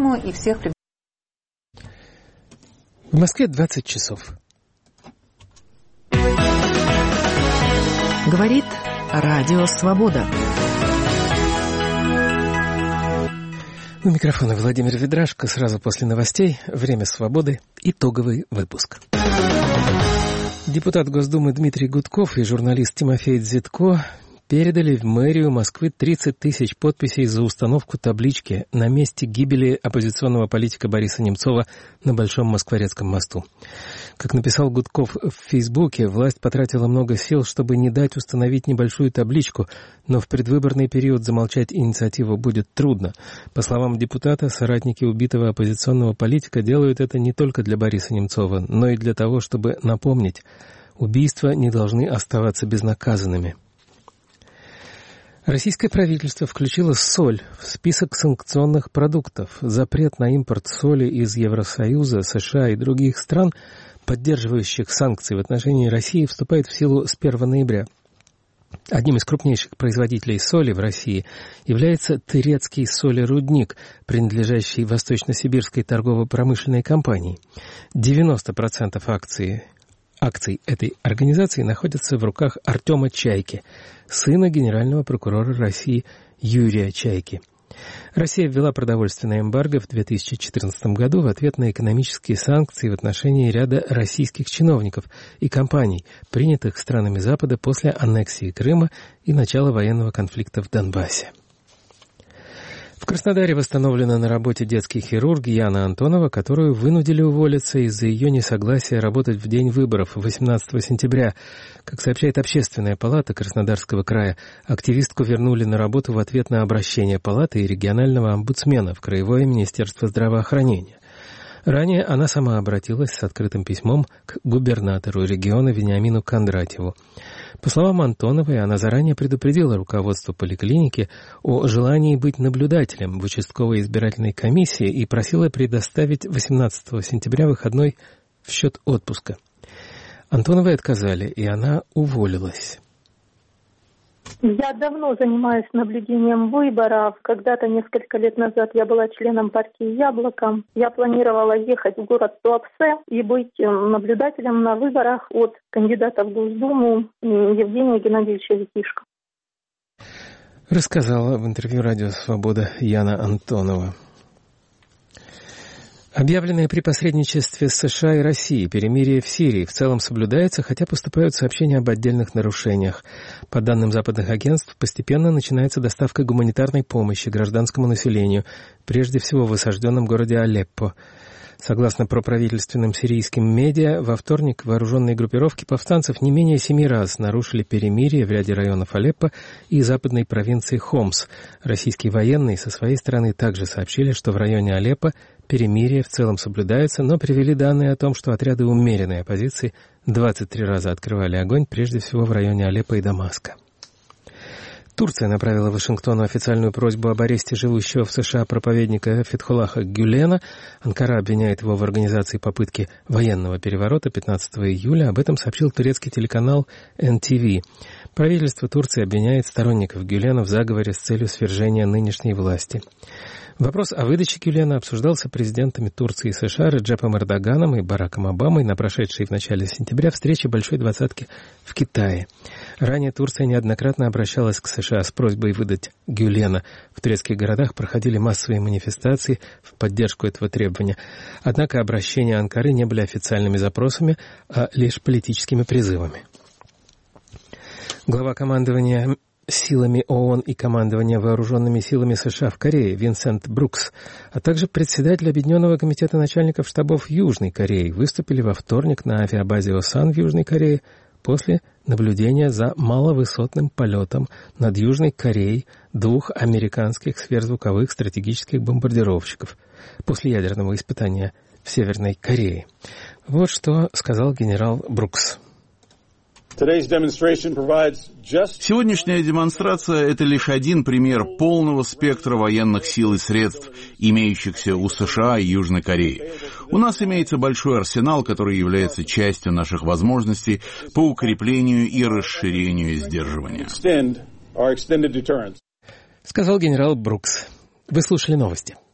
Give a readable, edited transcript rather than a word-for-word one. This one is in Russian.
программу и всех приглашаю. В Москве 20 часов. Говорит Радио Свобода. У микрофона Владимир Ведрашко. Сразу после новостей «Время свободы». Итоговый выпуск. Депутат Госдумы Дмитрий Гудков и журналист Тимофей Дзитко передали в мэрию Москвы 30 тысяч подписей за установку таблички на месте гибели оппозиционного политика Бориса Немцова на Большом Москворецком мосту. Как написал Гудков в Фейсбуке, власть потратила много сил, чтобы не дать установить небольшую табличку, но в предвыборный период замолчать инициативу будет трудно. По словам депутата, соратники убитого оппозиционного политика делают это не только для Бориса Немцова, но и для того, чтобы напомнить, убийства не должны оставаться безнаказанными. Российское правительство включило соль в список санкционных продуктов. Запрет на импорт соли из Евросоюза, США и других стран, поддерживающих санкции в отношении России, вступает в силу с 1 ноября. Одним из крупнейших производителей соли в России является Тырецкий солерудник, принадлежащий Восточно-Сибирской торгово-промышленной компании. 90% акций этой организации находятся в руках Артема Чайки, сына генерального прокурора России Юрия Чайки. Россия ввела продовольственное эмбарго в 2014 году в ответ на экономические санкции в отношении ряда российских чиновников и компаний, принятых странами Запада после аннексии Крыма и начала военного конфликта в Донбассе. В Краснодаре восстановлена на работе детский хирург Яна Антонова, которую вынудили уволиться из-за ее несогласия работать в день выборов 18 сентября. Как сообщает Общественная палата Краснодарского края, активистку вернули на работу в ответ на обращение палаты и регионального омбудсмена в Краевое министерство здравоохранения. Ранее она сама обратилась с открытым письмом к губернатору региона Вениамину Кондратьеву. По словам Антоновой, она заранее предупредила руководство поликлиники о желании быть наблюдателем в участковой избирательной комиссии и просила предоставить 18 сентября выходной в счет отпуска. Антоновой отказали, и она уволилась. Я давно занимаюсь наблюдением выборов. Когда-то, несколько лет назад, я была членом партии «Яблоко». Я планировала ехать в город Туапсе и быть наблюдателем на выборах от кандидата в Госдуму Евгения Геннадьевича Витишко. Рассказала в интервью «Радио Свобода» Яна Антонова. Объявленное при посредничестве США и России перемирие в Сирии в целом соблюдается, хотя поступают сообщения об отдельных нарушениях. По данным западных агентств, постепенно начинается доставка гуманитарной помощи гражданскому населению, прежде всего в осажденном городе Алеппо. Согласно проправительственным сирийским медиа, во вторник вооруженные группировки повстанцев не менее 7 раз нарушили перемирие в ряде районов Алеппо и западной провинции Хомс. Российские военные со своей стороны также сообщили, что в районе Алеппо перемирие в целом соблюдается, но привели данные о том, что отряды умеренной оппозиции 23 раза открывали огонь, прежде всего в районе Алеппо и Дамаска. Турция направила Вашингтону официальную просьбу об аресте живущего в США проповедника Фетхуллаха Гюлена. Анкара обвиняет его в организации попытки военного переворота 15 июля. Об этом сообщил турецкий телеканал NTV. Правительство Турции обвиняет сторонников Гюлена в заговоре с целью свержения нынешней власти. Вопрос о выдаче Гюлена обсуждался президентами Турции и США Реджепом Эрдоганом и Бараком Обамой на прошедшей в начале сентября встрече Большой двадцатки в Китае. Ранее Турция неоднократно обращалась к США с просьбой выдать Гюлена. В турецких городах проходили массовые манифестации в поддержку этого требования. Однако обращения Анкары не были официальными запросами, а лишь политическими призывами. Глава командования силами ООН и командования вооруженными силами США в Корее Винсент Брукс, а также председатель Объединенного комитета начальников штабов Южной Кореи выступили во вторник на авиабазе Осан в Южной Корее после наблюдения за маловысотным полетом над Южной Кореей 2 американских сверхзвуковых стратегических бомбардировщиков после ядерного испытания в Северной Корее. Вот что сказал генерал Брукс. Сегодняшняя демонстрация – это лишь один пример полного спектра военных сил и средств, имеющихся у США и Южной Кореи. У нас имеется большой арсенал, который является частью наших возможностей по укреплению и расширению сдерживания. Сказал генерал Брукс. Вы слушали новости.